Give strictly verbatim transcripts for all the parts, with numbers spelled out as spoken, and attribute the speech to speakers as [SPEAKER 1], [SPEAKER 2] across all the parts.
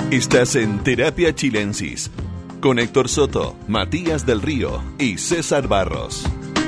[SPEAKER 1] Estás en Terapia Chilensis, con Héctor Soto, Matías del Río y César Barros.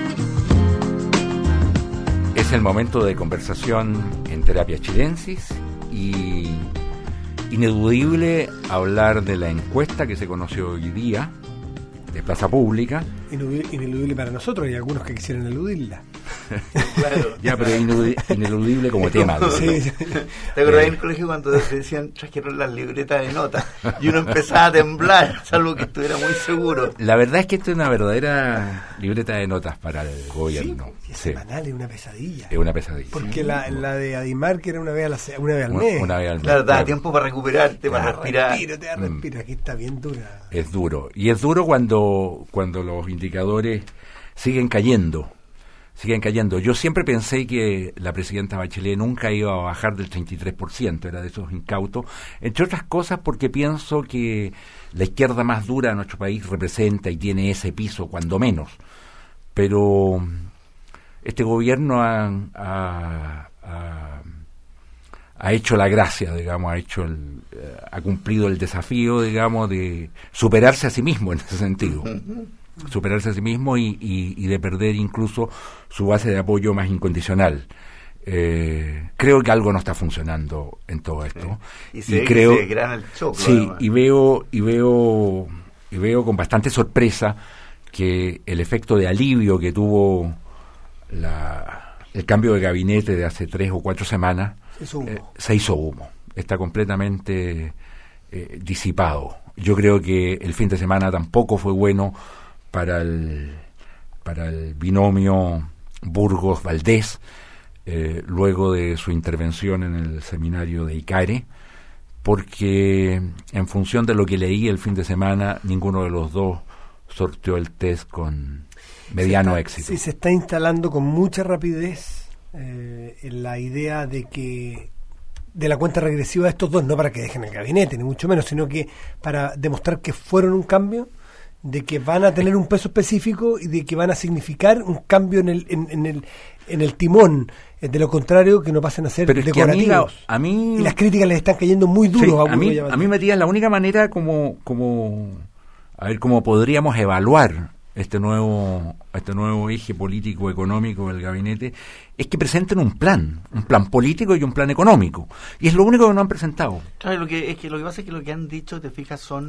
[SPEAKER 2] Es el momento de conversación en Terapia Chilensis y ineludible hablar de la encuesta que se conoció hoy día de Plaza Pública.
[SPEAKER 3] Ineludible para nosotros y algunos que quisieran eludirla.
[SPEAKER 2] Claro. Ya, pero ineludible, ineludible como tema. ¿No?
[SPEAKER 4] Sí, sí. ¿Te acuerdas en el colegio cuando te decían trajeron las libretas de notas y uno empezaba a temblar, salvo que estuviera muy seguro?
[SPEAKER 2] La verdad es que esto es una verdadera libreta de notas para el gobierno.
[SPEAKER 3] Sí, es
[SPEAKER 2] sí.
[SPEAKER 3] Semanal, es una pesadilla.
[SPEAKER 2] Es una pesadilla.
[SPEAKER 3] Porque
[SPEAKER 2] sí.
[SPEAKER 3] la, la de Adimar, que era una vez, a la, una vez al mes.
[SPEAKER 2] Una, una vez al mes.
[SPEAKER 4] Claro, da
[SPEAKER 2] claro.
[SPEAKER 4] tiempo para recuperarte,
[SPEAKER 3] te
[SPEAKER 4] para respirar.
[SPEAKER 3] Respiro, te da respiro. Aquí está bien dura.
[SPEAKER 2] Es duro. Y es duro cuando, cuando los indicadores siguen cayendo. Siguen cayendo. Yo siempre pensé que la presidenta Bachelet nunca iba a bajar del treinta y tres por ciento, era de esos incautos, entre otras cosas porque pienso que la izquierda más dura de nuestro país representa y tiene ese piso, cuando menos. Pero este gobierno ha, ha, ha, ha hecho la gracia, digamos, ha hecho el, ha cumplido el desafío, digamos, de superarse a sí mismo en ese sentido. superarse a sí mismo y, y, y de perder incluso su base de apoyo más incondicional. Eh, creo que algo no está funcionando en todo esto.
[SPEAKER 4] Sí. Y, se
[SPEAKER 2] y creo,
[SPEAKER 4] que se grana el choclo,
[SPEAKER 2] sí,
[SPEAKER 4] además.
[SPEAKER 2] y veo y veo y veo con bastante sorpresa que el efecto de alivio que tuvo la, el cambio de gabinete de hace tres o cuatro semanas
[SPEAKER 3] se hizo humo.
[SPEAKER 2] Eh, se hizo humo. Está completamente eh, disipado. Yo creo que el fin de semana tampoco fue bueno para el para el binomio Burgos-Valdés, eh, luego de su intervención en el seminario de ICARE, porque en función de lo que leí el fin de semana, ninguno de los dos sorteó el test con mediano
[SPEAKER 3] se está,
[SPEAKER 2] éxito.
[SPEAKER 3] Sí, se está instalando con mucha rapidez eh, en la idea de que de la cuenta regresiva de estos dos, no para que dejen el gabinete, ni mucho menos, sino que para demostrar que fueron un cambio, de que van a tener un peso específico y de que van a significar un cambio en el en, en el en el timón. De lo contrario, que no pasen a ser
[SPEAKER 2] Pero
[SPEAKER 3] decorativos.
[SPEAKER 2] Que a, mí, a mí
[SPEAKER 3] y las críticas les están cayendo muy duros.
[SPEAKER 2] Sí,
[SPEAKER 3] a,
[SPEAKER 2] a mí, a mí Matías, la única manera como como a ver cómo podríamos evaluar este nuevo este nuevo eje político económico del gabinete es que presenten un plan, un plan político y un plan económico. Y es lo único que no han presentado.
[SPEAKER 4] Claro, lo que es que lo que pasa es que lo que han dicho, te fijas, son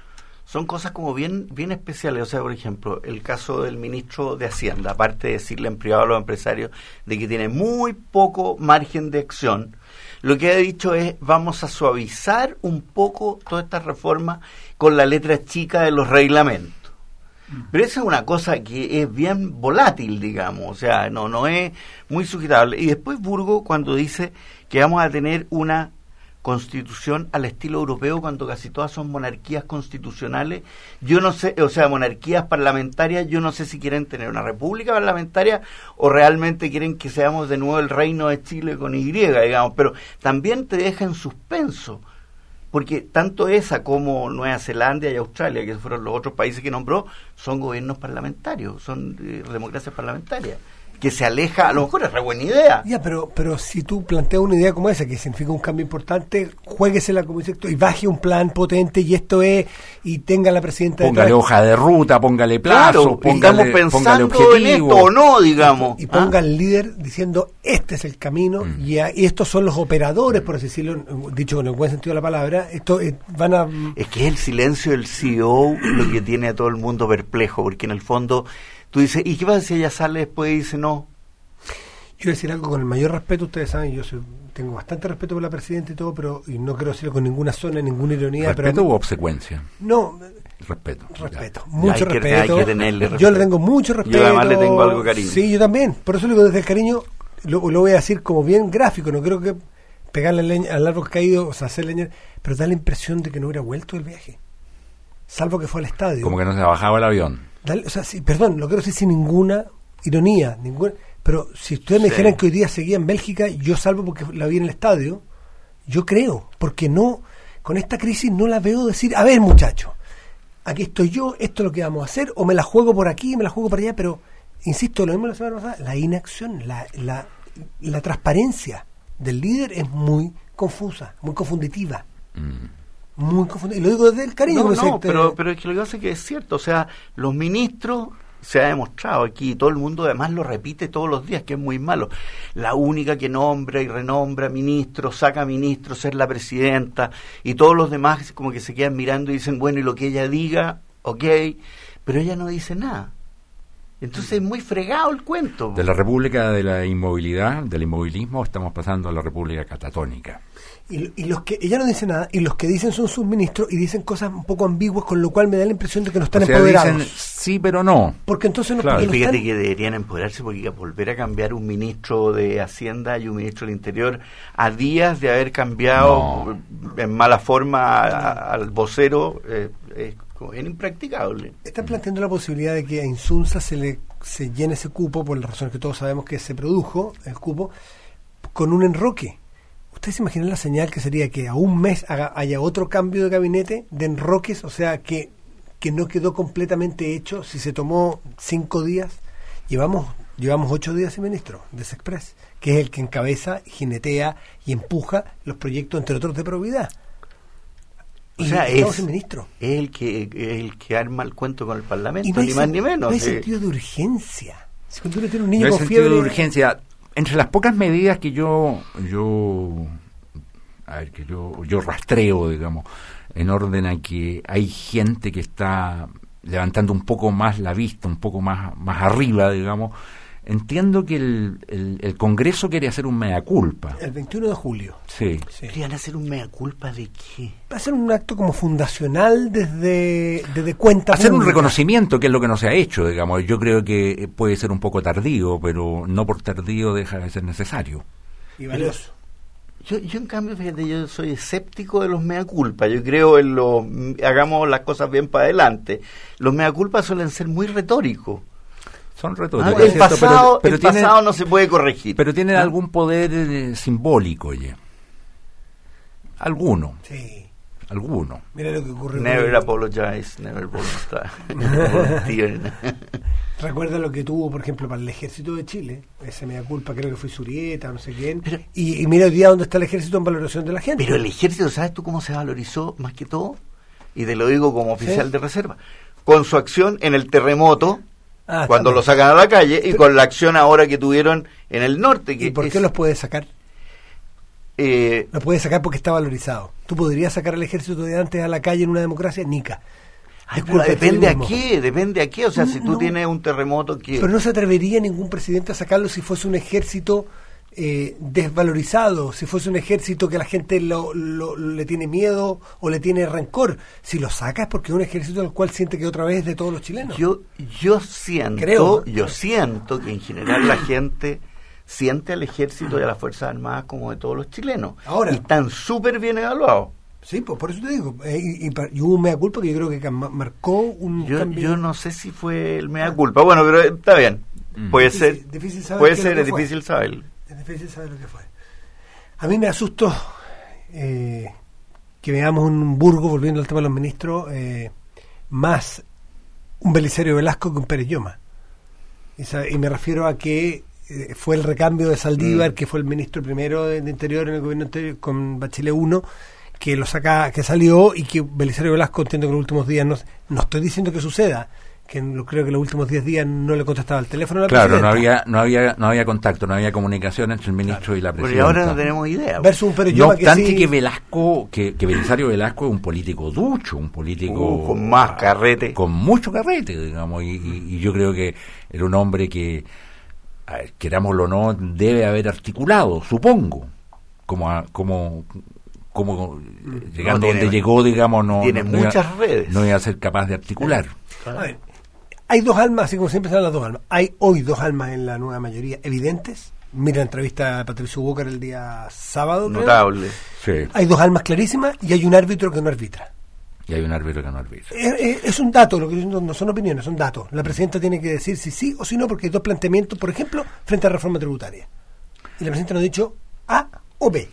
[SPEAKER 4] son cosas como bien bien especiales. O sea, por ejemplo, el caso del ministro de Hacienda, aparte de decirle en privado a los empresarios de que tiene muy poco margen de acción, lo que ha dicho es vamos a suavizar un poco toda esta reforma con la letra chica de los reglamentos. Pero esa es una cosa que es bien volátil, digamos, o sea, no no es muy sujetable. Y después Burgo, cuando dice que vamos a tener una constitución al estilo europeo, cuando casi todas son monarquías constitucionales, yo no sé, o sea, monarquías parlamentarias, yo no sé si quieren tener una república parlamentaria o realmente quieren que seamos de nuevo el reino de Chile con Y, digamos, pero también te deja en suspenso, porque tanto esa como Nueva Zelanda y Australia, que fueron los otros países que nombró, son gobiernos parlamentarios, son eh, democracias parlamentarias, que se aleja, a lo mejor es re buena idea.
[SPEAKER 3] Ya, pero pero si tú planteas una idea como esa, que significa un cambio importante, juéguesela como dice esto, y baje un plan potente, y esto es, y tenga la presidenta...
[SPEAKER 2] Póngale
[SPEAKER 3] detrás.
[SPEAKER 2] hoja de ruta, póngale plazo,
[SPEAKER 4] claro,
[SPEAKER 2] póngale,
[SPEAKER 4] estamos pensando
[SPEAKER 2] póngale objetivo.
[SPEAKER 4] en esto o no, digamos.
[SPEAKER 3] Y ponga
[SPEAKER 4] ¿Ah?
[SPEAKER 3] al líder diciendo, este es el camino, mm. y, a, y estos son los operadores, por así decirlo, dicho con el buen sentido de la palabra, esto eh, van a...
[SPEAKER 4] Es que es el silencio del C E O lo que tiene a todo el mundo perplejo, porque en el fondo tú dices, ¿y qué pasa si ella sale después y dice no?
[SPEAKER 3] Quiero decir algo con el mayor respeto, ustedes saben, yo soy, tengo bastante respeto por la presidenta y todo, pero y no quiero decirlo con ninguna zona, ninguna ironía.
[SPEAKER 2] ¿Respeto
[SPEAKER 3] pero,
[SPEAKER 2] u obsecuencia?
[SPEAKER 3] No,
[SPEAKER 2] respeto.
[SPEAKER 3] Respeto,
[SPEAKER 2] Ya.
[SPEAKER 3] mucho
[SPEAKER 4] hay que,
[SPEAKER 3] respeto.
[SPEAKER 4] Hay que tenerle respeto.
[SPEAKER 3] Yo le tengo mucho respeto.
[SPEAKER 4] Yo además le tengo algo de cariño.
[SPEAKER 3] Sí, yo también. Por eso le digo desde el cariño, lo, lo voy a decir como bien gráfico, no creo que pegarle leña al árbol caído, o sea, hacer leña, pero da la impresión de que no hubiera vuelto del viaje. Salvo que fue al estadio.
[SPEAKER 2] Como que no se bajaba el avión.
[SPEAKER 3] Dale, o sea, sí, perdón, lo quiero decir sin ninguna ironía, ninguna... Pero si ustedes me sí. dijeran que hoy día seguía en Bélgica, yo salvo porque la vi en el estadio, yo creo, porque no, con esta crisis no la veo decir, a ver muchachos, aquí estoy yo, esto es lo que vamos a hacer, o me la juego por aquí, me la juego por allá, pero, insisto, lo mismo la semana pasada, la inacción, la, la, la transparencia del líder es muy confusa, muy confunditiva.
[SPEAKER 2] Mm.
[SPEAKER 3] Muy confundido. Y lo digo desde el cariño.
[SPEAKER 4] No,
[SPEAKER 3] no,
[SPEAKER 4] no,
[SPEAKER 3] te...
[SPEAKER 4] pero, pero es que lo que pasa es que es cierto. O sea, los ministros, se ha demostrado aquí, todo el mundo además lo repite todos los días, que es muy malo. La única que nombra y renombra ministros, saca ministros, es la presidenta, y todos los demás como que se quedan mirando y dicen, bueno, y lo que ella diga, ok, pero ella no dice nada. Entonces es muy fregado el cuento.
[SPEAKER 2] De la República de la Inmovilidad, del inmovilismo, estamos pasando a la República Catatónica.
[SPEAKER 3] Y, y los que ella no dice nada, y los que dicen son sus ministros y dicen cosas un poco ambiguas, con lo cual me da la impresión de que no están
[SPEAKER 2] o sea,
[SPEAKER 3] empoderados.
[SPEAKER 2] Dicen sí, pero no.
[SPEAKER 3] Porque entonces no,
[SPEAKER 2] claro.
[SPEAKER 3] porque no
[SPEAKER 4] Fíjate
[SPEAKER 3] están...
[SPEAKER 4] que deberían empoderarse, porque volver a cambiar un ministro de Hacienda y un ministro del Interior a días de haber cambiado
[SPEAKER 2] no.
[SPEAKER 4] en mala forma a, a, al vocero eh, es, es impracticable.
[SPEAKER 3] Están planteando la posibilidad de que a Insunza se le se llene ese cupo, por las razones que todos sabemos que se produjo, el cupo, con un enroque. ¿Ustedes se imaginan la señal que sería que a un mes haga, haya otro cambio de gabinete, de enroques? O sea, que, que no quedó completamente hecho, si se tomó cinco días. Llevamos llevamos ocho días sin ministro de Sexpress, que es el que encabeza, jinetea y empuja los proyectos, entre otros, de probidad.
[SPEAKER 4] O
[SPEAKER 3] y
[SPEAKER 4] sea,
[SPEAKER 3] estamos
[SPEAKER 4] es,
[SPEAKER 3] sin ministro.
[SPEAKER 4] es el que es el que arma el cuento con el Parlamento,
[SPEAKER 3] Y no hay
[SPEAKER 4] ni más
[SPEAKER 3] sen-
[SPEAKER 4] ni menos.
[SPEAKER 3] No hay
[SPEAKER 4] eh.
[SPEAKER 3] sentido de urgencia. Si cuando uno tiene un niño
[SPEAKER 2] No hay
[SPEAKER 3] con
[SPEAKER 2] sentido
[SPEAKER 3] fiebre...
[SPEAKER 2] de urgencia. Entre las pocas medidas que yo yo a ver, que yo yo rastreo, digamos, en orden a que hay gente que está levantando un poco más la vista, un poco más más arriba, digamos. Entiendo que el, el, el Congreso quiere hacer un mea culpa.
[SPEAKER 3] El veintiuno de julio.
[SPEAKER 2] Sí.
[SPEAKER 3] Sí.
[SPEAKER 4] ¿Querían hacer un mea culpa de qué?
[SPEAKER 3] Va a ser un acto como fundacional desde, desde cuenta
[SPEAKER 2] Hacer un
[SPEAKER 3] pública.
[SPEAKER 2] reconocimiento, que es lo que no se ha hecho, digamos. Yo creo que puede ser un poco tardío, pero no por tardío deja de ser necesario.
[SPEAKER 3] Y valioso.
[SPEAKER 4] Yo, yo en cambio, fíjate, yo soy escéptico de los mea culpa. Yo creo en los, hagamos las cosas bien para adelante. Los mea culpa suelen ser muy retóricos.
[SPEAKER 2] Son
[SPEAKER 4] Ah,
[SPEAKER 2] retóricos,
[SPEAKER 4] el
[SPEAKER 2] ¿cierto?
[SPEAKER 4] pasado,
[SPEAKER 2] pero, pero
[SPEAKER 4] el
[SPEAKER 2] tienen,
[SPEAKER 4] pasado no se puede corregir.
[SPEAKER 2] pero tienen
[SPEAKER 4] ¿no?
[SPEAKER 2] algún poder eh, simbólico, oye. Alguno,
[SPEAKER 3] Sí.
[SPEAKER 2] alguno.
[SPEAKER 3] Mira lo que ocurrió.
[SPEAKER 4] Never
[SPEAKER 3] con-
[SPEAKER 4] apologize, never volunteer.
[SPEAKER 3] Recuerda lo que tuvo, por ejemplo, para el ejército de Chile. Ese mea culpa, creo que fue Surieta, no sé quién.
[SPEAKER 4] Pero-
[SPEAKER 3] y, y mira hoy día dónde está el ejército en valoración de la gente.
[SPEAKER 4] Pero el ejército, ¿sabes tú cómo se valorizó más que todo? Y te lo digo como oficial
[SPEAKER 3] Sí.
[SPEAKER 4] de reserva. Con su acción en el terremoto,
[SPEAKER 3] Ah,
[SPEAKER 4] cuando
[SPEAKER 3] también.
[SPEAKER 4] lo sacan a la calle, y
[SPEAKER 3] Pero-
[SPEAKER 4] con la acción ahora que tuvieron en el norte. Que
[SPEAKER 3] ¿Y por qué
[SPEAKER 4] es,
[SPEAKER 3] los puede sacar?
[SPEAKER 4] eh,
[SPEAKER 3] Los puede sacar porque está valorizado. ¿Tú podrías sacar al ejército de antes a la calle en una democracia? Nica.
[SPEAKER 4] ay,
[SPEAKER 3] Es
[SPEAKER 4] pero
[SPEAKER 3] culpa del
[SPEAKER 4] depende a
[SPEAKER 3] feminismo.
[SPEAKER 4] qué, depende a qué. O sea, si tú
[SPEAKER 3] No.
[SPEAKER 4] tienes un terremoto que...
[SPEAKER 3] Pero no se atrevería ningún presidente a sacarlo si fuese un ejército eh, desvalorizado, si fuese un ejército que la gente lo, lo- le tiene miedo o le tiene rencor. Si lo saca es porque es un ejército al cual siente que otra vez es de todos los chilenos.
[SPEAKER 4] Yo, yo siento,
[SPEAKER 3] Creo.
[SPEAKER 4] yo siento que en general la gente siente al ejército y a las Fuerzas Armadas como de todos los chilenos.
[SPEAKER 3] Ahora.
[SPEAKER 4] Y están súper bien evaluados.
[SPEAKER 3] Sí, pues por eso te digo. Eh, y, y, pa- y hubo un mea culpa que yo creo que cam- marcó un
[SPEAKER 4] Yo,
[SPEAKER 3] cambio.
[SPEAKER 4] yo no sé si fue el mea culpa. Bueno, pero está bien.
[SPEAKER 2] Mm.
[SPEAKER 4] Puede
[SPEAKER 3] Difícil-
[SPEAKER 4] ser,
[SPEAKER 3] difícil saber
[SPEAKER 4] puede
[SPEAKER 3] qué es
[SPEAKER 4] ser,
[SPEAKER 3] lo
[SPEAKER 4] es
[SPEAKER 3] que fue.
[SPEAKER 4] difícil saber.
[SPEAKER 3] Es difícil saber lo que fue. A mí me asustó eh, que veamos un Burgo, volviendo al tema de los ministros, eh, más un Belisario Velasco que un Pérez Lloma. Y, sa- y me refiero a que eh, fue el recambio de Saldívar,
[SPEAKER 4] Mm.
[SPEAKER 3] que fue el ministro primero de, de Interior en el gobierno anterior, con Bachelet uno, que lo saca, que salió, y que Belisario Velasco, entiendo que en los últimos días, no, no estoy diciendo que suceda, que lo, creo que en los últimos diez días no le contestaba el teléfono a la
[SPEAKER 2] Claro, no
[SPEAKER 3] presidenta.
[SPEAKER 2] había no había no había contacto, no había comunicación entre el ministro y la
[SPEAKER 4] Pero
[SPEAKER 2] presidenta.
[SPEAKER 4] y ahora no tenemos idea.
[SPEAKER 3] Versus un Pérez
[SPEAKER 2] No
[SPEAKER 3] Lloma que
[SPEAKER 2] obstante
[SPEAKER 3] sí-
[SPEAKER 2] que Velasco, que, que Belisario Velasco es un político ducho, un político
[SPEAKER 4] Uh, con más carrete.
[SPEAKER 2] con mucho carrete, digamos, y, y- y yo creo que era un hombre que, a ver, querámoslo o no, debe haber articulado, supongo, como a- como como llegando
[SPEAKER 4] No, tiene-
[SPEAKER 2] donde llegó, digamos, no
[SPEAKER 4] tiene
[SPEAKER 2] no, no iba-
[SPEAKER 4] muchas redes.
[SPEAKER 2] no iba a ser capaz de articular.
[SPEAKER 3] A ver, hay dos almas, así como siempre están las dos almas. Hay hoy dos almas en la nueva mayoría evidentes. Mira la entrevista a Patricio Bócar el día sábado. creo.
[SPEAKER 4] Notable.
[SPEAKER 2] Sí.
[SPEAKER 3] Hay dos almas clarísimas y hay un árbitro que no arbitra.
[SPEAKER 2] Y hay un árbitro que no arbitra.
[SPEAKER 3] Es, es- es un dato, lo que no, no son opiniones, son datos. La presidenta tiene que decir si sí o si no, porque hay dos planteamientos, por ejemplo, frente a la reforma tributaria. Y la presidenta nos ha dicho A o B.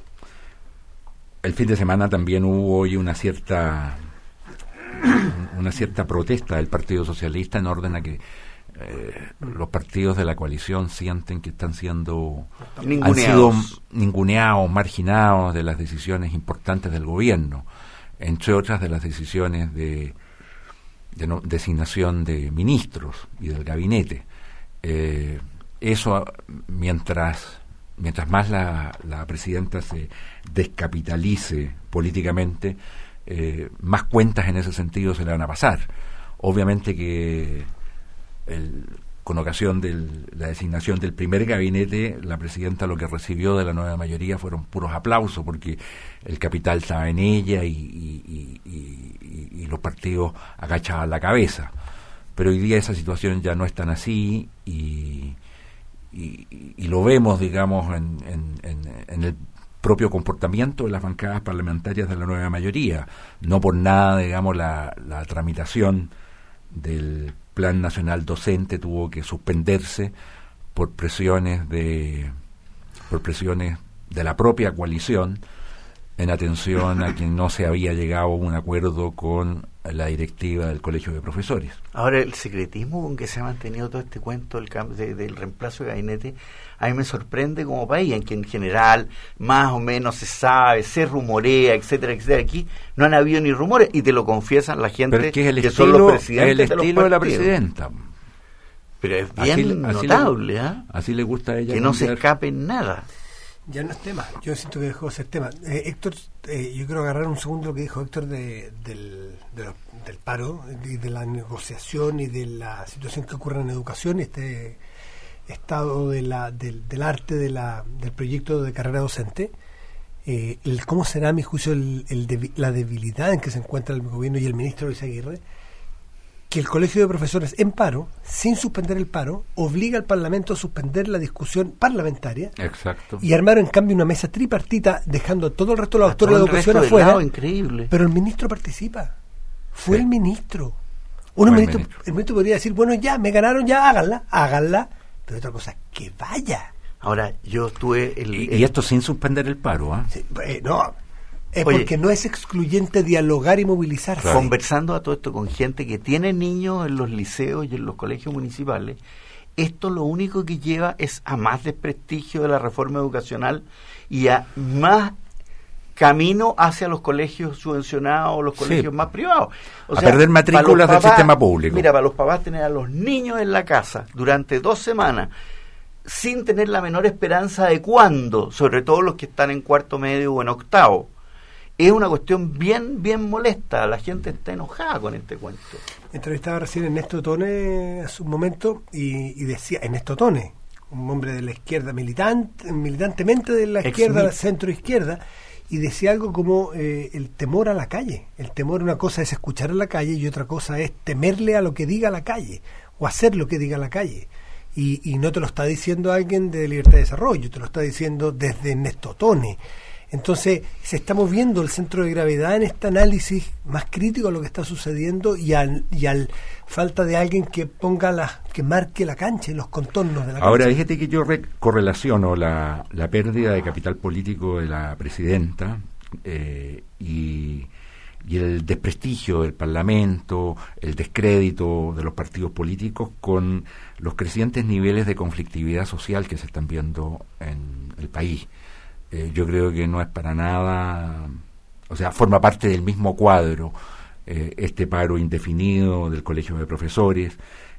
[SPEAKER 2] El fin de semana también hubo hoy una cierta una cierta protesta del Partido Socialista en orden a que eh, los partidos de la coalición sienten que están siendo han sido
[SPEAKER 4] Ninguneados.
[SPEAKER 2] ninguneados, marginados de las decisiones importantes del gobierno. entre otras de las decisiones de, de no, designación de ministros y del gabinete. Eh, eso, mientras mientras más la, la presidenta se descapitalice políticamente, eh, más cuentas en ese sentido se le van a pasar. Obviamente que el, con ocasión de la designación del primer gabinete, la presidenta lo que recibió de la nueva mayoría fueron puros aplausos, porque el capital estaba en ella y, y, y, y, y los partidos agachaban la cabeza. Pero hoy día esa situación ya no es tan así y, y, y lo vemos, digamos, en, en, en, en el propio comportamiento de las bancadas parlamentarias de la nueva mayoría. No por nada, digamos, la, la tramitación del Plan Nacional Docente tuvo que suspenderse por presiones de por presiones de la propia coalición, en atención a que no se había llegado a un acuerdo con la directiva del Colegio de Profesores.
[SPEAKER 4] Ahora, el secretismo con que se ha mantenido todo este cuento del, de, del reemplazo de gabinete, a mí me sorprende como país, en que en general más o menos se sabe, se rumorea, etcétera, etcétera. Aquí no han habido ni rumores, y te lo confiesan la gente.
[SPEAKER 2] Pero es que, es el
[SPEAKER 4] que
[SPEAKER 2] estilo,
[SPEAKER 4] son los presidentes
[SPEAKER 2] el estilo
[SPEAKER 4] de, los
[SPEAKER 2] de la presidenta.
[SPEAKER 4] Pero es bien
[SPEAKER 2] así,
[SPEAKER 4] notable,
[SPEAKER 2] así,
[SPEAKER 4] ¿eh?
[SPEAKER 2] le, así le gusta a ella.
[SPEAKER 4] Que no se
[SPEAKER 2] cambiar.
[SPEAKER 4] escape en nada.
[SPEAKER 3] Ya no es tema, yo siento que dejó de ser tema. Eh, Héctor, eh, yo quiero agarrar un segundo lo que dijo Héctor de, del, de lo, del paro y de la negociación y de la situación que ocurre en educación, este estado de la, del, del arte de la, del proyecto de carrera docente. Eh, el, ¿Cómo será, a mi juicio, el, el de, la debilidad en que se encuentra el gobierno y el ministro Luis Aguirre? Que el Colegio de Profesores, en paro, sin suspender el paro, obliga al Parlamento a suspender la discusión parlamentaria.
[SPEAKER 2] Exacto.
[SPEAKER 3] Y armaron, en cambio, una mesa tripartita, dejando a todo el resto de los
[SPEAKER 4] A
[SPEAKER 3] actores de
[SPEAKER 4] todo
[SPEAKER 3] la
[SPEAKER 4] el
[SPEAKER 3] educación
[SPEAKER 4] resto del
[SPEAKER 3] afuera.
[SPEAKER 4] lado, increíble.
[SPEAKER 3] Pero el ministro participa. Fue
[SPEAKER 2] Sí.
[SPEAKER 3] el ministro. Uno
[SPEAKER 2] Fue el
[SPEAKER 3] ministro,
[SPEAKER 2] ministro.
[SPEAKER 3] el ministro podría decir, bueno, ya, me ganaron, ya, háganla, háganla. Pero otra cosa, que vaya.
[SPEAKER 4] Ahora, yo estuve... El,
[SPEAKER 2] Y,
[SPEAKER 4] el,
[SPEAKER 2] y esto sin suspender el paro, ¿ah?
[SPEAKER 3] Sí, eh, no, es
[SPEAKER 4] Oye,
[SPEAKER 3] porque no es excluyente dialogar y movilizarse.
[SPEAKER 2] Claro.
[SPEAKER 4] conversando a todo esto con gente que tiene niños en los liceos y en los colegios municipales, esto lo único que lleva es a más desprestigio de la reforma educacional y a más camino hacia los colegios subvencionados o los colegios
[SPEAKER 2] Sí.
[SPEAKER 4] más privados. O
[SPEAKER 2] A perder matrículas
[SPEAKER 4] para los
[SPEAKER 2] del
[SPEAKER 4] papás,
[SPEAKER 2] sistema público.
[SPEAKER 4] Mira, para los papás tener a los niños en la casa durante dos semanas sin tener la menor esperanza de cuándo, sobre todo los que están en cuarto medio o en octavo, es una cuestión bien, bien molesta. La gente está enojada con este cuento.
[SPEAKER 3] Entrevistaba recién a Ernesto Tone hace un momento y, y decía, Ernesto Tone, un hombre de la izquierda, militante, militantemente de la
[SPEAKER 4] Ex
[SPEAKER 3] izquierda,
[SPEAKER 4] mit.
[SPEAKER 3] centro-izquierda, y decía algo como eh, el temor a la calle. El temor, una cosa es escuchar a la calle y otra cosa es temerle a lo que diga la calle o hacer lo que diga la calle. Y, y no te lo está diciendo alguien de Libertad de Desarrollo, te lo está diciendo desde Ernesto Tone. Entonces, se está moviendo el centro de gravedad en este análisis más crítico a lo que está sucediendo y al, y al falta de alguien que ponga la, que marque la cancha y los contornos de la
[SPEAKER 2] Ahora,
[SPEAKER 3] cancha.
[SPEAKER 2] fíjate que yo re- correlaciono la, la pérdida de capital político de la presidenta eh, y, y el desprestigio del Parlamento, el descrédito de los partidos políticos con los crecientes niveles de conflictividad social que se están viendo en el país. Eh, yo creo que no es para nada, o sea, forma parte del mismo cuadro eh, este paro indefinido del Colegio de Profesores,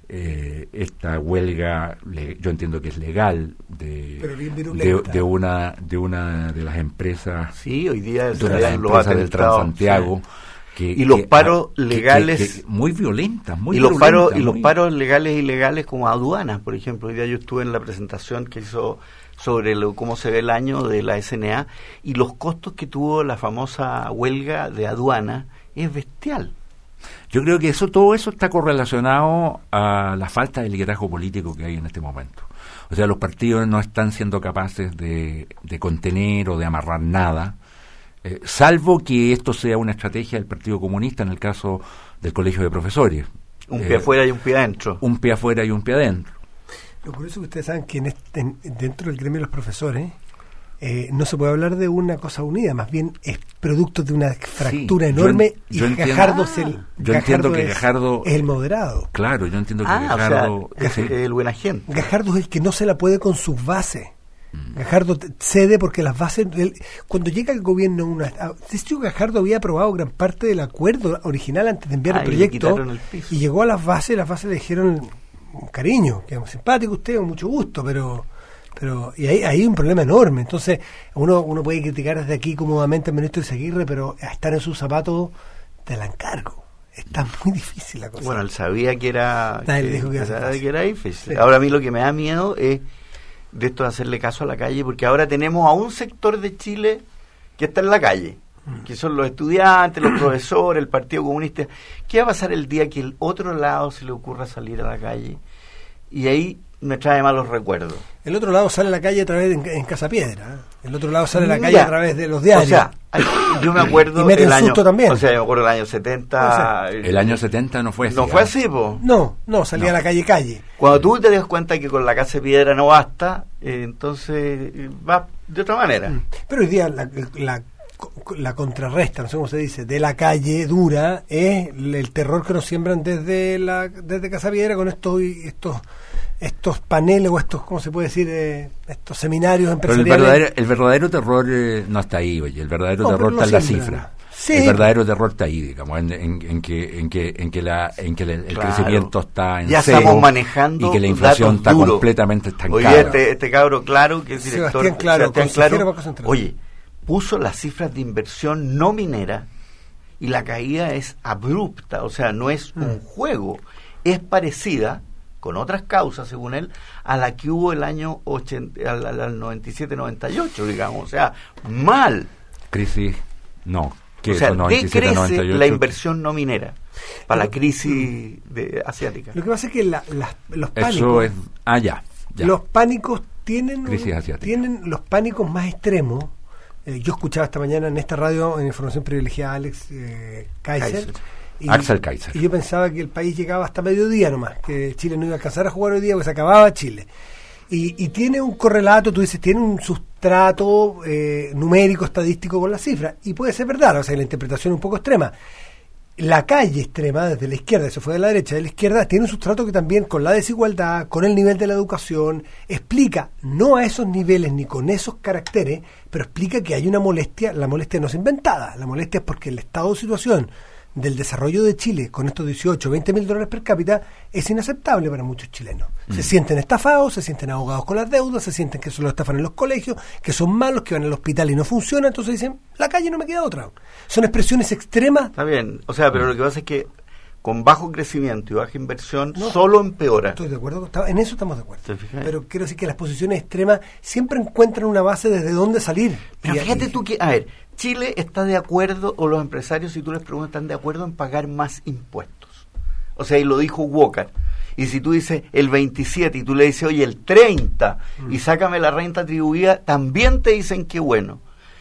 [SPEAKER 2] eh, esta huelga, le, yo entiendo que es legal, de,
[SPEAKER 3] Pero bien
[SPEAKER 2] de,
[SPEAKER 3] virulenta.
[SPEAKER 2] de una de una de las empresas,
[SPEAKER 4] Sí, hoy día
[SPEAKER 2] de
[SPEAKER 4] se
[SPEAKER 2] una de las
[SPEAKER 4] vean los
[SPEAKER 2] empresas del
[SPEAKER 4] atentados,
[SPEAKER 2] Transantiago.
[SPEAKER 4] sí.
[SPEAKER 2] Que,
[SPEAKER 4] Y los
[SPEAKER 2] que-
[SPEAKER 4] paros
[SPEAKER 2] que- que-
[SPEAKER 4] legales-
[SPEAKER 2] que- muy violentas, muy
[SPEAKER 4] y los
[SPEAKER 2] violentas,
[SPEAKER 4] paros y los
[SPEAKER 2] muy-
[SPEAKER 4] paros legales e ilegales como aduanas, por ejemplo. Hoy día yo estuve en la presentación que hizo sobre lo, cómo se ve el año de la S N A y los costos que tuvo la famosa huelga de aduana es bestial.
[SPEAKER 2] Yo creo que eso, todo eso está correlacionado a la falta de liderazgo político que hay en este momento. O sea, los partidos no están siendo capaces de, de contener o de amarrar nada, eh, salvo que esto sea una estrategia del Partido Comunista en el caso del Colegio de Profesores.
[SPEAKER 4] Un
[SPEAKER 2] Eh,
[SPEAKER 4] pie afuera y un pie adentro.
[SPEAKER 2] Un pie afuera y un pie adentro.
[SPEAKER 3] Lo curioso es que ustedes saben que en este, en- dentro del gremio de los profesores eh, no se puede hablar de una cosa unida, más bien es producto de una fractura
[SPEAKER 2] yo
[SPEAKER 3] enorme
[SPEAKER 2] en- yo
[SPEAKER 3] y
[SPEAKER 2] entiendo-
[SPEAKER 3] Gajardo, es el,
[SPEAKER 2] yo entiendo que
[SPEAKER 3] es-
[SPEAKER 2] Gajardo-
[SPEAKER 3] es el moderado.
[SPEAKER 2] Claro, yo entiendo que
[SPEAKER 4] Ah,
[SPEAKER 2] Gajardo...
[SPEAKER 4] o sea, es
[SPEAKER 2] sí.
[SPEAKER 4] el buen agente.
[SPEAKER 3] Gajardo es el que no se la puede con sus bases. Gajardo cede porque las bases, él, cuando llega el gobierno, una, de hecho Gajardo había aprobado gran parte del acuerdo original antes de enviar ah, el proyecto el y llegó a las bases, las bases le dijeron cariño, que es simpático usted, con mucho gusto, pero pero y ahí hay un problema enorme. Entonces uno uno puede criticar desde aquí cómodamente al ministro Izaguirre, pero estar en sus zapatos te la encargo. Está muy difícil la cosa.
[SPEAKER 4] Bueno, él sabía que era,
[SPEAKER 3] Nadie
[SPEAKER 4] que,
[SPEAKER 3] le dijo que,
[SPEAKER 4] que, que era difícil. Sí. Ahora a mí lo que me da miedo es de esto de hacerle caso a la calle, porque ahora tenemos a un sector de Chile que está en la calle, que son los estudiantes, los profesores, el Partido Comunista. ¿Qué va a pasar el día que el otro lado se le ocurra salir a la calle? Y ahí me trae malos recuerdos.
[SPEAKER 3] El otro lado sale a la calle a través de en, en Casa Piedra, ¿eh? El otro lado sale a la calle ya. a través de los diarios.
[SPEAKER 4] O sea, yo me acuerdo
[SPEAKER 3] y el
[SPEAKER 4] año
[SPEAKER 3] también.
[SPEAKER 4] O sea, yo me acuerdo del año setenta.
[SPEAKER 2] O sea, el año setenta no fue así.
[SPEAKER 4] ¿No fue así, po?
[SPEAKER 3] No, no, salía no. a la calle calle.
[SPEAKER 4] Cuando tú te das cuenta que con la Casa de Piedra no basta, eh, entonces eh, va de otra manera.
[SPEAKER 3] Pero hoy día la, la, la contrarresta, no sé cómo se dice, de la calle dura es el terror que nos siembran desde la desde Casa Piedra con estos estos estos paneles o estos, ¿cómo se puede decir? Eh, estos seminarios empresariales.
[SPEAKER 2] Pero el verdadero, el verdadero terror eh, no está ahí, oye, el verdadero no, terror está en la cifra. Sí. El verdadero terror está ahí, digamos, en, en, en que en que en que la en que el, el claro. crecimiento está en
[SPEAKER 4] ya
[SPEAKER 2] cero
[SPEAKER 4] estamos manejando
[SPEAKER 2] y que la inflación está
[SPEAKER 4] duros.
[SPEAKER 2] completamente estancada.
[SPEAKER 4] Oye, este, este cabro Claro, que es director,
[SPEAKER 3] Sebastián Claro,
[SPEAKER 4] Sebastián Claro, oye, puso las cifras de inversión no minera y la caída es abrupta, o sea, no es mm. un juego, es parecida con otras causas, según él, a la que hubo el año ochenta, al, al noventa y siete noventa y ocho, digamos, o sea, mal.
[SPEAKER 2] Crisis, no.
[SPEAKER 4] O sea, decrece la inversión no minera para la crisis de, asiática.
[SPEAKER 3] Lo que pasa es que la, la, los pánicos...
[SPEAKER 2] Eso es... Ah, ya, ya.
[SPEAKER 3] Los pánicos tienen,
[SPEAKER 2] crisis asiática.
[SPEAKER 3] tienen los pánicos más extremos. Eh, yo escuchaba esta mañana en esta radio, en Información Privilegiada, Alex eh, Kaiser, Kaiser. Y,
[SPEAKER 2] Axel Kaiser.
[SPEAKER 3] Y yo pensaba que el país llegaba hasta mediodía nomás, que Chile no iba a alcanzar a jugar hoy día porque se acababa Chile. Y, y tiene un correlato, tú dices, tiene un sustrato eh, numérico, estadístico con las cifras. Y puede ser verdad, o sea, la interpretación es un poco extrema. La calle extrema, desde la izquierda, eso fue de la derecha, de la izquierda, tiene un sustrato que también con la desigualdad, con el nivel de la educación, explica, no a esos niveles ni con esos caracteres, pero explica que hay una molestia, la molestia no es inventada, la molestia es porque el estado de situación del desarrollo de Chile con estos dieciocho, veinte mil dólares per cápita es inaceptable para muchos chilenos. Mm. Se sienten estafados, se sienten ahogados con las deudas, se sienten que se los estafan en los colegios, que son malos, que van al hospital y no funciona, entonces dicen, la calle no me queda otra. Son expresiones extremas.
[SPEAKER 4] Está bien, o sea, pero lo que pasa es que con bajo crecimiento y baja inversión no, solo empeora.
[SPEAKER 3] Estoy de acuerdo, en eso estamos de acuerdo. Pero quiero decir que las posiciones extremas siempre encuentran una base desde dónde salir.
[SPEAKER 4] Pero fíjate tú que, a ver, Chile está de acuerdo, o los empresarios, si tú les preguntas, están de acuerdo en pagar más impuestos. O sea, y lo dijo Walker. Y si tú dices el veintisiete y tú le dices, oye, el treinta, mm. y sácame la renta atribuida, también te dicen que bueno.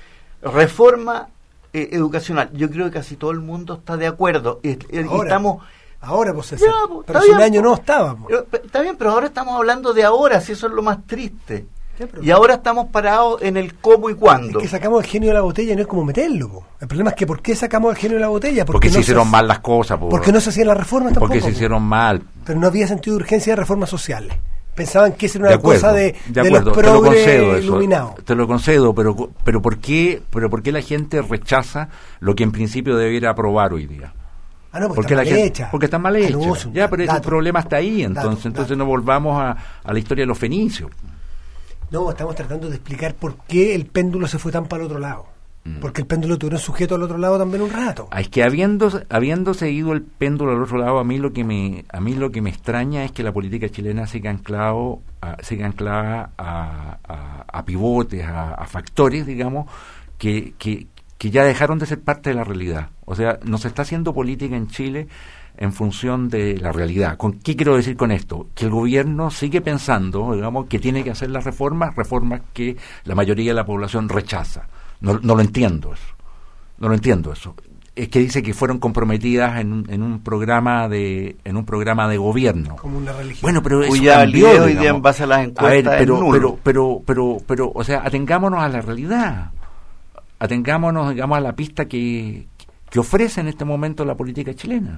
[SPEAKER 4] Reforma eh, educacional. Yo creo que casi todo el mundo está de acuerdo. Y, y
[SPEAKER 3] ahora,
[SPEAKER 4] estamos...
[SPEAKER 3] Ahora, pues, César, ya, pues, pero hace un año no estábamos.
[SPEAKER 4] Está bien, pero ahora estamos hablando de ahora, si eso es lo más triste. Y ahora estamos parados en el cómo y cuándo.
[SPEAKER 3] Es que sacamos el genio de la botella y no es como meterlo. Po. El problema es que ¿por qué sacamos el genio de la botella?
[SPEAKER 2] Porque, porque
[SPEAKER 3] no
[SPEAKER 2] se hicieron
[SPEAKER 3] se,
[SPEAKER 2] mal las cosas. Por,
[SPEAKER 3] porque no se hacían las reformas tampoco.
[SPEAKER 2] Porque se hicieron mal.
[SPEAKER 3] Pero no había sentido de urgencia de reformas sociales. Pensaban que esa era una
[SPEAKER 2] de acuerdo,
[SPEAKER 3] cosa de,
[SPEAKER 2] de,
[SPEAKER 3] de
[SPEAKER 2] acuerdo,
[SPEAKER 3] los progres iluminados.
[SPEAKER 2] Te lo concedo, pero pero ¿por qué pero por qué la gente rechaza lo que en principio debiera aprobar hoy día?
[SPEAKER 3] Ah, no, porque,
[SPEAKER 2] porque
[SPEAKER 3] está mal
[SPEAKER 2] gente,
[SPEAKER 3] hecha.
[SPEAKER 2] Porque está mal hecha. Ah, no, ya, pero dato, el problema está ahí, entonces dato, entonces dato. no volvamos a, a la historia de los fenicios.
[SPEAKER 3] No, estamos tratando de explicar por qué el péndulo se fue tan para el otro lado. Mm. Porque el péndulo tuvieron sujeto al otro lado también un rato.
[SPEAKER 2] Ah, es que habiendo habiéndose ido el péndulo al otro lado, a mí lo que me a mí lo que me extraña es que la política chilena siga anclado a, siga anclada a, a, a pivotes, a, a factores, digamos, que, que que ya dejaron de ser parte de la realidad. O sea, no se está haciendo política en Chile en función de la realidad. ¿Con qué quiero decir con esto? Que el gobierno sigue pensando, digamos, que tiene que hacer las reformas, reformas que la mayoría de la población rechaza. No, no lo entiendo eso. No lo entiendo eso. Es que dice que fueron comprometidas en un, en un programa de en un programa de gobierno.
[SPEAKER 3] Como una religión.
[SPEAKER 2] Bueno, pero eso
[SPEAKER 4] cuya
[SPEAKER 2] cambió,
[SPEAKER 4] validez hoy día en base a las encuestas
[SPEAKER 2] a ver, pero,
[SPEAKER 4] es nulo.
[SPEAKER 2] pero, pero, pero, pero, o sea, atengámonos a la realidad. Atengámonos, digamos, a la pista que, que ofrece en este momento la política chilena,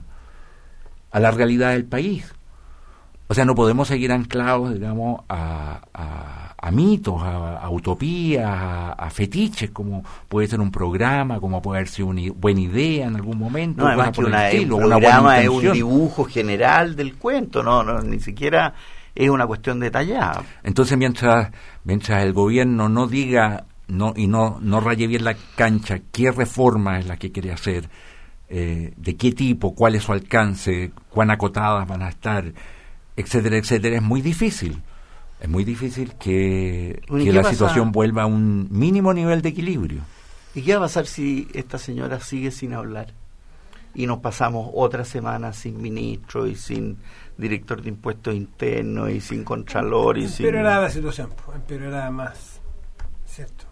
[SPEAKER 2] a la realidad del país. O sea, no podemos seguir anclados, digamos, a, a, a mitos, a, a utopías, a, a fetiches, como puede ser un programa, como puede haber sido una i- buena idea en algún momento.
[SPEAKER 4] No, además que
[SPEAKER 2] por el
[SPEAKER 4] una,
[SPEAKER 2] estilo,
[SPEAKER 4] un
[SPEAKER 2] una buena
[SPEAKER 4] programa es un
[SPEAKER 2] intención.
[SPEAKER 4] dibujo general del cuento, no, no, ni siquiera es una cuestión detallada.
[SPEAKER 2] Entonces, mientras mientras el gobierno no diga no y no no raye bien la cancha qué reforma es la que quiere hacer, eh, de qué tipo, cuál es su alcance, cuán acotadas van a estar, etcétera, etcétera, es muy difícil. Es muy difícil que,
[SPEAKER 4] Bueno, ¿y
[SPEAKER 2] que
[SPEAKER 4] qué
[SPEAKER 2] la
[SPEAKER 4] pasa?
[SPEAKER 2] situación vuelva a un mínimo nivel de equilibrio.
[SPEAKER 4] ¿Y qué va a pasar si esta señora sigue sin hablar? Y nos pasamos otra semana sin ministro y sin director de impuestos internos y sin contralor y sin...
[SPEAKER 3] Empeorará la situación, pues, empeorará más, ¿cierto?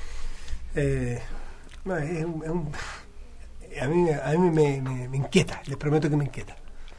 [SPEAKER 3] Eh, no, es un, es un- a mí, a mí me, me- me inquieta, les prometo que me inquieta.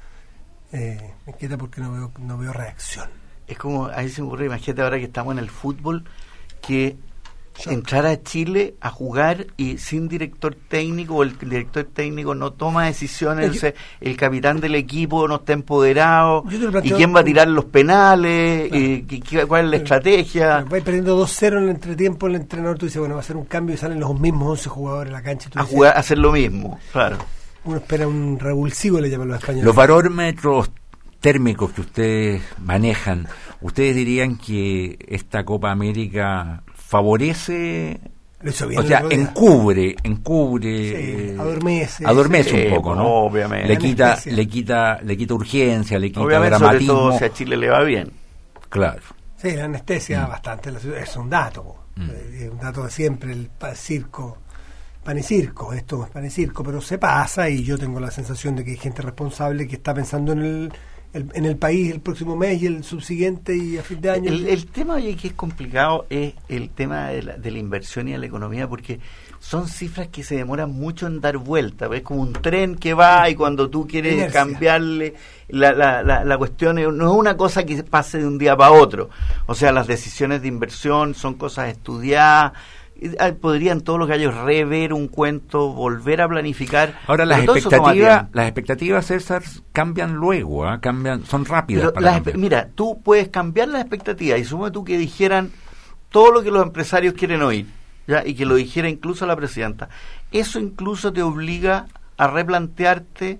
[SPEAKER 3] Eh, me inquieta porque no veo, no veo reacción.
[SPEAKER 4] Es como, ahí se me ocurre, imagínate ahora que estamos en el fútbol, que
[SPEAKER 3] Shock.
[SPEAKER 4] entrar a Chile a jugar y sin director técnico, o el director técnico no toma decisiones,
[SPEAKER 3] Es que-
[SPEAKER 4] entonces el capitán del equipo no está empoderado,
[SPEAKER 3] Yo te lo
[SPEAKER 4] y
[SPEAKER 3] planteo-
[SPEAKER 4] quién va a tirar los penales,
[SPEAKER 3] Claro.
[SPEAKER 4] y qué- qué- cuál es la estrategia,
[SPEAKER 3] Va perdiendo dos cero en el entretiempo, el entrenador tú dices, bueno, va a hacer un cambio y salen los mismos once jugadores en la cancha. Y tú
[SPEAKER 4] a
[SPEAKER 3] dices,
[SPEAKER 4] jugar, a hacer lo mismo, claro.
[SPEAKER 3] uno espera un revulsivo, le llaman los españoles.
[SPEAKER 2] Los barómetros térmicos que ustedes manejan, ¿ustedes dirían que esta Copa América favorece,
[SPEAKER 3] Lo hizo bien
[SPEAKER 2] o
[SPEAKER 3] el
[SPEAKER 2] sea,
[SPEAKER 3] otro día.
[SPEAKER 2] encubre, encubre,
[SPEAKER 3] Sí,
[SPEAKER 2] eh,
[SPEAKER 3] adormece.
[SPEAKER 2] adormece
[SPEAKER 4] Sí,
[SPEAKER 2] un poco, ¿no?
[SPEAKER 4] obviamente.
[SPEAKER 2] Le quita,
[SPEAKER 3] Anestesia.
[SPEAKER 2] le quita, le quita urgencia, le quita
[SPEAKER 4] Obviamente, sobre
[SPEAKER 2] dramatismo.
[SPEAKER 4] todo si a Chile le va bien.
[SPEAKER 2] Claro.
[SPEAKER 3] Sí, la anestesia
[SPEAKER 2] Mm.
[SPEAKER 3] bastante, la ciudad- es un dato,
[SPEAKER 2] Mm.
[SPEAKER 3] eh, es un dato de siempre, el pa- circo, pan y circo, esto es pan y circo, pero se pasa y yo tengo la sensación de que hay gente responsable que está pensando en el, el- en el país el próximo mes y el subsiguiente y a fin de año.
[SPEAKER 4] El, el tema, oye, que es complicado es el tema de la, de la inversión y de la economía, porque son cifras que se demoran mucho en dar vuelta. Es como un tren que va y cuando tú quieres
[SPEAKER 3] Inercia.
[SPEAKER 4] cambiarle la, la, la, la cuestión, es- no es una cosa que pase de un día para otro. O sea, las decisiones de inversión son cosas estudiadas. Y, ah, podrían todos los gallos rever un cuento, volver a planificar.
[SPEAKER 2] Ahora las
[SPEAKER 4] pero todo eso toma
[SPEAKER 2] expectativas,
[SPEAKER 4] tiempo.
[SPEAKER 2] las expectativas, César, cambian luego, ¿ah? Cambian, son rápidas
[SPEAKER 4] Pero
[SPEAKER 2] para
[SPEAKER 4] las
[SPEAKER 2] cambiar.
[SPEAKER 4] espe- mira, tú puedes cambiar las expectativas y sume tú que dijeran todo lo que los empresarios quieren oír, ¿ya? Y que lo dijera incluso la presidenta. Eso incluso te obliga a replantearte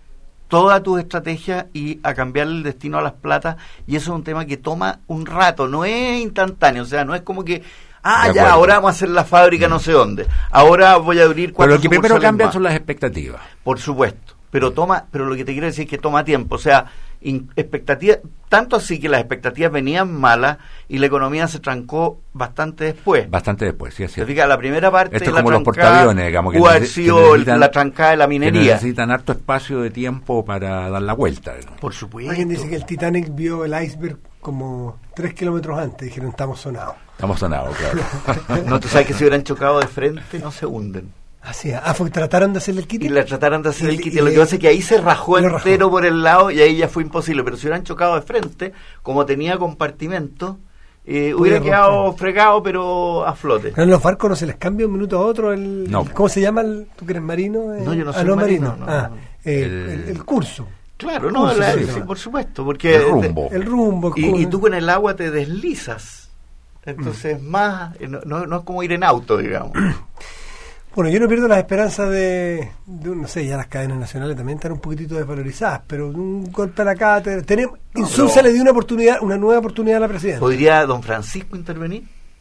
[SPEAKER 4] toda tu estrategia y a cambiar el destino a las platas, y eso es un tema que toma un rato, no es instantáneo, o sea, no es como que ah,
[SPEAKER 2] De
[SPEAKER 4] ya,
[SPEAKER 2] acuerdo.
[SPEAKER 4] ahora vamos a hacer la fábrica no sé dónde, ahora voy a abrir
[SPEAKER 2] Pero
[SPEAKER 4] cuatro
[SPEAKER 2] lo que primero
[SPEAKER 4] sucursales
[SPEAKER 2] cambian
[SPEAKER 4] más.
[SPEAKER 2] son las expectativas.
[SPEAKER 4] Por supuesto, pero toma, pero lo que te quiero decir es que toma tiempo, o sea, in- expectativas, tanto así que las expectativas venían malas y la economía se trancó bastante después.
[SPEAKER 2] Bastante después, sí, es
[SPEAKER 4] ¿Te
[SPEAKER 2] cierto.
[SPEAKER 4] fijas? La primera parte
[SPEAKER 2] Esto
[SPEAKER 4] de
[SPEAKER 2] es
[SPEAKER 4] la
[SPEAKER 2] como los
[SPEAKER 4] trancada
[SPEAKER 2] portaaviones, digamos, que
[SPEAKER 4] pudo haber
[SPEAKER 2] necesi- que
[SPEAKER 4] sido
[SPEAKER 2] necesitan-
[SPEAKER 4] el- la trancada de la
[SPEAKER 2] Que
[SPEAKER 4] minería.
[SPEAKER 2] necesitan harto espacio de tiempo para dar la vuelta. ¿no?
[SPEAKER 4] Por supuesto.
[SPEAKER 3] Alguien dice que el Titanic vio el iceberg como tres kilómetros antes, dijeron estamos sonados.
[SPEAKER 2] Estamos sonados, claro.
[SPEAKER 4] No, tú sabes que si hubieran chocado de frente no se hunden.
[SPEAKER 3] Así, ah, fue que trataron de hacerle el kit.
[SPEAKER 4] Y la trataron de hacer
[SPEAKER 3] Y-
[SPEAKER 4] el kit.
[SPEAKER 3] y
[SPEAKER 4] Lo
[SPEAKER 3] le-
[SPEAKER 4] que pasa es que ahí se rajó
[SPEAKER 3] lo rajó.
[SPEAKER 4] entero por el lado y ahí ya fue imposible. Pero si hubieran chocado de frente, como tenía compartimento, eh, hubiera
[SPEAKER 3] romper.
[SPEAKER 4] quedado fregado, pero a flote.
[SPEAKER 3] Pero en los barcos no se les cambia un minuto a otro el,
[SPEAKER 2] No.
[SPEAKER 3] el- ¿cómo se llama? El, ¿Tú que eres marino? Eh,
[SPEAKER 4] No, yo no
[SPEAKER 3] ah,
[SPEAKER 4] soy
[SPEAKER 3] no,
[SPEAKER 4] marino, no,
[SPEAKER 3] ah,
[SPEAKER 4] no.
[SPEAKER 3] eh,
[SPEAKER 2] El-
[SPEAKER 3] el, el curso,
[SPEAKER 4] Claro, no,
[SPEAKER 3] Curso,
[SPEAKER 4] la-
[SPEAKER 3] sí,
[SPEAKER 4] sí,
[SPEAKER 3] no.
[SPEAKER 4] por supuesto, porque
[SPEAKER 2] El rumbo.
[SPEAKER 3] el rumbo. el
[SPEAKER 4] y,
[SPEAKER 3] curso.
[SPEAKER 4] y tú con el agua te deslizas, entonces más eh, no, no, no es como ir en auto, digamos.
[SPEAKER 3] Bueno, yo no pierdo las esperanzas de, de un- no sé, ya las cadenas nacionales también están un poquitito desvalorizadas, pero un golpe a la cátedra. Tenemos,
[SPEAKER 4] No,
[SPEAKER 3] Insulza
[SPEAKER 4] pero-
[SPEAKER 3] le dio una oportunidad, una nueva oportunidad a la presidenta.
[SPEAKER 4] ¿Podría don Francisco intervenir?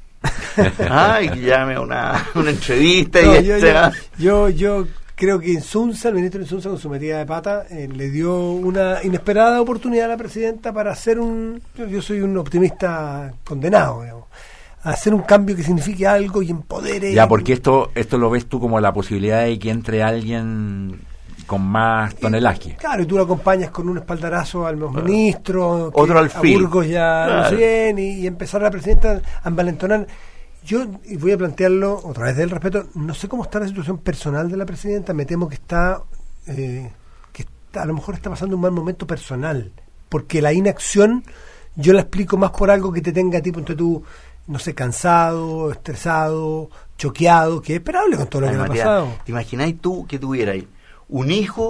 [SPEAKER 4] Ah, y que llame una, una entrevista
[SPEAKER 3] No,
[SPEAKER 4] y
[SPEAKER 3] yo,
[SPEAKER 4] este,
[SPEAKER 3] yo,
[SPEAKER 4] ah,
[SPEAKER 3] yo, yo creo que Insunza, el ministro Insunza con su metida de pata, eh, le dio una inesperada oportunidad a la presidenta para hacer un, yo, yo soy un optimista condenado, digamos, a hacer un cambio que signifique algo y empodere.
[SPEAKER 2] Ya, porque esto esto lo ves tú como la posibilidad de que entre alguien con más tonelaje.
[SPEAKER 3] Claro, y tú lo acompañas con un espaldarazo al nuevo ministro, que
[SPEAKER 4] Otro
[SPEAKER 3] a
[SPEAKER 4] alfil.
[SPEAKER 3] Burgos ya
[SPEAKER 4] Claro.
[SPEAKER 3] no sé bien, y, y empezar a la presidenta a envalentonar. Yo, y voy a plantearlo otra vez del respeto, no sé cómo está la situación personal de la presidenta, me temo que está, eh, que está, a lo mejor está pasando un mal momento personal, porque la inacción yo la explico más por algo que te tenga tipo entre tú, no sé, cansado, estresado, choqueado, que es esperable con todo lo
[SPEAKER 4] Ay,
[SPEAKER 3] que le ha
[SPEAKER 4] Matías,
[SPEAKER 3] pasado.
[SPEAKER 4] ¿te imagináis tú que tuvierais un hijo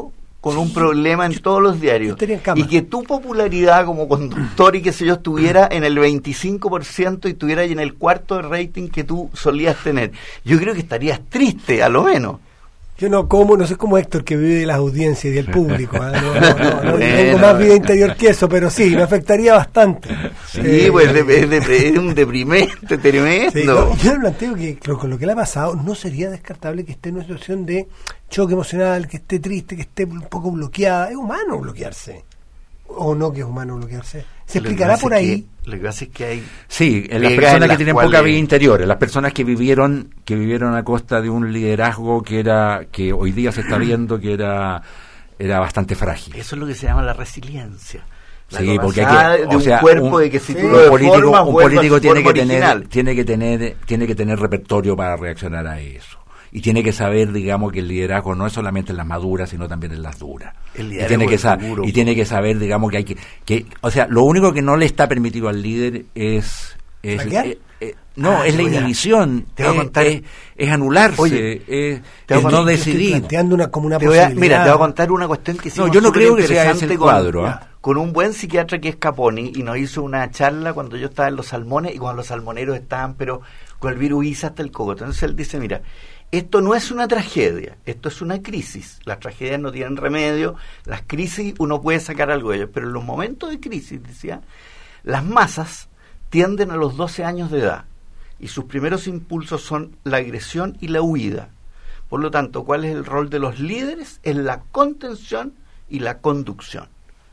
[SPEAKER 4] con un problema en todos los diarios.
[SPEAKER 3] en cama.
[SPEAKER 4] Y que tu popularidad como conductor y qué sé yo estuviera en el veinticinco por ciento y estuviera ahí en el cuarto de rating que tú solías tener. Yo creo que estarías triste, a lo menos.
[SPEAKER 3] Yo no como, no sé cómo Héctor, que vive de las audiencias y del público. ¿eh? No, no, no, no,
[SPEAKER 4] Bueno.
[SPEAKER 3] tengo más vida interior que eso, pero sí, me afectaría bastante.
[SPEAKER 4] Sí,
[SPEAKER 3] Eh,
[SPEAKER 4] pues es, de- es de- es un deprimente tremendo.
[SPEAKER 3] sí, no, yo me planteo que lo- con lo que le ha pasado no sería descartable que esté en una situación de choque emocional, que esté triste, que esté un poco bloqueada. Es humano bloquearse. O no que es humano bloquearse. Se
[SPEAKER 4] Lo que
[SPEAKER 3] explicará
[SPEAKER 4] pasa
[SPEAKER 3] por
[SPEAKER 4] es
[SPEAKER 3] ahí.
[SPEAKER 4] que- lo que pasa es que hay...
[SPEAKER 2] Sí, en las
[SPEAKER 4] Pega
[SPEAKER 2] personas
[SPEAKER 4] en
[SPEAKER 2] que
[SPEAKER 4] las
[SPEAKER 2] tienen
[SPEAKER 4] cuales-
[SPEAKER 2] poca vida interior, en las personas que vivieron que vivieron a costa de un liderazgo que era que hoy día se está viendo que era era bastante frágil.
[SPEAKER 4] Eso es lo que se llama la resiliencia. La
[SPEAKER 2] Sí, porque hay
[SPEAKER 4] capacidad
[SPEAKER 2] que,
[SPEAKER 4] de
[SPEAKER 2] o
[SPEAKER 4] un
[SPEAKER 2] sea,
[SPEAKER 4] cuerpo
[SPEAKER 2] un,
[SPEAKER 4] de que si
[SPEAKER 3] sí,
[SPEAKER 4] tú
[SPEAKER 3] un
[SPEAKER 4] lo
[SPEAKER 2] político,
[SPEAKER 4] deformas,
[SPEAKER 2] un
[SPEAKER 4] vuelve a
[SPEAKER 2] político
[SPEAKER 4] su
[SPEAKER 2] tiene que
[SPEAKER 4] forma
[SPEAKER 2] tener
[SPEAKER 4] original.
[SPEAKER 2] tiene que tener tiene que tener repertorio para reaccionar a eso. Y tiene que saber, digamos, que el liderazgo no es solamente en las maduras, sino también en las duras.
[SPEAKER 4] El
[SPEAKER 2] Y
[SPEAKER 4] liderazgo
[SPEAKER 2] tiene que
[SPEAKER 4] es
[SPEAKER 2] sa-
[SPEAKER 4] seguro.
[SPEAKER 2] y tiene que saber, digamos, que hay que, que o sea, lo único que no le está permitido al líder es es
[SPEAKER 3] ¿Flaquear?
[SPEAKER 2] eh, eh, no,
[SPEAKER 4] Ah,
[SPEAKER 2] es la
[SPEAKER 4] te voy a-
[SPEAKER 2] inhibición,
[SPEAKER 4] te voy a
[SPEAKER 2] es,
[SPEAKER 4] contar-
[SPEAKER 2] es- es anularse,
[SPEAKER 4] Oye,
[SPEAKER 2] es,
[SPEAKER 4] te voy a
[SPEAKER 2] es
[SPEAKER 4] contar-
[SPEAKER 2] no
[SPEAKER 3] Yo estoy
[SPEAKER 2] decidir.
[SPEAKER 3] planteando una, como una
[SPEAKER 4] Te voy a,
[SPEAKER 3] posibilidad.
[SPEAKER 4] mira, te voy a contar una cuestión que hicimos
[SPEAKER 2] No, yo no
[SPEAKER 4] súper
[SPEAKER 2] creo que sea ese
[SPEAKER 4] interesante
[SPEAKER 2] el
[SPEAKER 4] con-
[SPEAKER 2] cuadro, ¿ah?
[SPEAKER 4] con un buen psiquiatra que es Caponi, y nos hizo una charla cuando yo estaba en los salmones y cuando los salmoneros estaban, pero con el virus I S A hasta el coco. Entonces él dice, mira, esto no es una tragedia, esto es una crisis. Las tragedias no tienen remedio, las crisis uno puede sacar algo de ellas, pero en los momentos de crisis, decía, las masas tienden a los doce años de edad y sus primeros impulsos son la agresión y la huida. Por lo tanto, ¿cuál es el rol de los líderes? Es la contención y la conducción.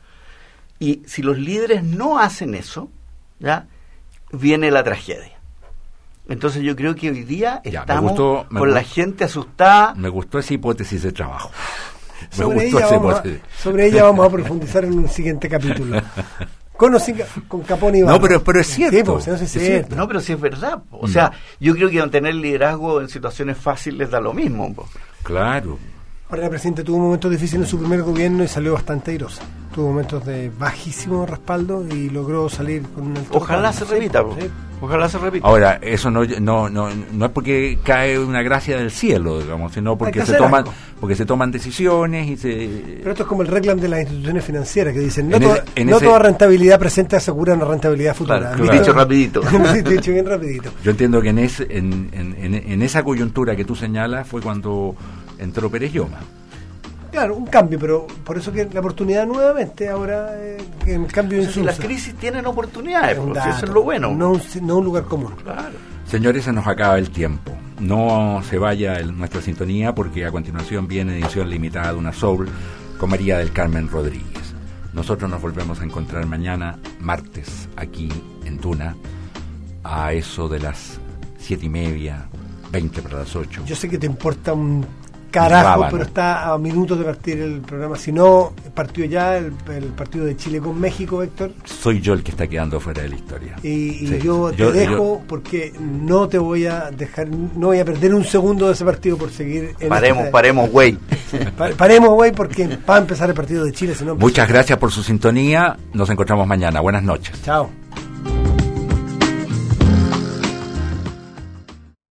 [SPEAKER 4] Y si los líderes no hacen eso, ya viene la tragedia. Entonces yo creo que hoy día
[SPEAKER 2] Ya, me
[SPEAKER 4] estamos
[SPEAKER 2] gustó- me
[SPEAKER 4] con
[SPEAKER 2] gu-
[SPEAKER 4] la gente asustada.
[SPEAKER 2] Me gustó esa hipótesis de trabajo. Me
[SPEAKER 3] Sobre
[SPEAKER 2] gustó
[SPEAKER 3] ella,
[SPEAKER 2] esa
[SPEAKER 3] vamos a,
[SPEAKER 2] hipótesis.
[SPEAKER 3] sobre ella vamos a profundizar en un siguiente capítulo. Con o sin ca- con Capone y
[SPEAKER 2] No,
[SPEAKER 3] Barro.
[SPEAKER 2] pero- pero es cierto.
[SPEAKER 3] Sí, pues, no sé si
[SPEAKER 2] Es
[SPEAKER 3] es cierto.
[SPEAKER 4] No, pero sí es verdad. po. O
[SPEAKER 2] Mm.
[SPEAKER 4] sea, yo creo que mantener liderazgo en situaciones fáciles da lo mismo. po.
[SPEAKER 2] Claro.
[SPEAKER 3] Ahora la Presidenta tuvo momentos difíciles en su primer gobierno y salió bastante airosa. Tuvo momentos de bajísimo respaldo y logró salir con un alto
[SPEAKER 4] Ojalá
[SPEAKER 3] respaldo.
[SPEAKER 4] se repita.
[SPEAKER 3] Sí,
[SPEAKER 4] po.
[SPEAKER 3] sí.
[SPEAKER 4] Ojalá se repita.
[SPEAKER 2] Ahora, eso no, no, no, no es porque cae una gracia del cielo, digamos, sino porque
[SPEAKER 3] que
[SPEAKER 2] se
[SPEAKER 3] hacer
[SPEAKER 2] toman,
[SPEAKER 3] algo.
[SPEAKER 2] porque se toman decisiones y se
[SPEAKER 3] Pero esto es como el reclam de las instituciones financieras que dicen no,
[SPEAKER 2] En
[SPEAKER 3] toda,
[SPEAKER 2] ese- en
[SPEAKER 3] no
[SPEAKER 2] ese-
[SPEAKER 3] toda rentabilidad presente asegura una rentabilidad futura.
[SPEAKER 4] Claro,
[SPEAKER 3] ¿Viste?
[SPEAKER 4] dicho rapidito.
[SPEAKER 3] Sí, dicho bien rapidito.
[SPEAKER 2] Yo entiendo que en, ese, en, en, en, en esa coyuntura que tú señalas fue cuando entró Pérez Lloma.
[SPEAKER 3] Claro, un cambio, pero por eso que la oportunidad nuevamente ahora eh, en cambio de
[SPEAKER 4] O sea, si las
[SPEAKER 3] insulsa.
[SPEAKER 4] crisis tienen oportunidades,
[SPEAKER 3] Es un
[SPEAKER 4] po, si eso
[SPEAKER 3] dato,
[SPEAKER 4] es lo bueno.
[SPEAKER 3] No un, no un lugar común.
[SPEAKER 4] Claro.
[SPEAKER 2] Señores, se nos acaba el tiempo. No se vaya el- nuestra sintonía porque a continuación viene edición limitada de Una Soul con María del Carmen Rodríguez. Nosotros nos volvemos a encontrar mañana, martes, aquí en Tuna, a eso de las siete y media, veinte para las ocho.
[SPEAKER 3] Yo sé que te importa un carajo,
[SPEAKER 2] Rábano.
[SPEAKER 3] pero está a minutos de partir el programa. Si no, partió ya el, el partido de Chile con México, Héctor.
[SPEAKER 2] Soy yo el que está quedando fuera de la historia.
[SPEAKER 3] Y, y
[SPEAKER 2] Sí.
[SPEAKER 3] yo te
[SPEAKER 2] Yo-
[SPEAKER 3] dejo
[SPEAKER 2] yo-
[SPEAKER 3] porque no te voy a dejar, no voy a perder un segundo de ese partido por seguir. En
[SPEAKER 4] Paremos,
[SPEAKER 3] esta-
[SPEAKER 4] paremos, güey.
[SPEAKER 3] Pa- paremos, güey, porque va a empezar el partido de Chile. Si no,
[SPEAKER 2] Muchas gracias por su sintonía. Nos encontramos mañana. Buenas noches.
[SPEAKER 3] Chao.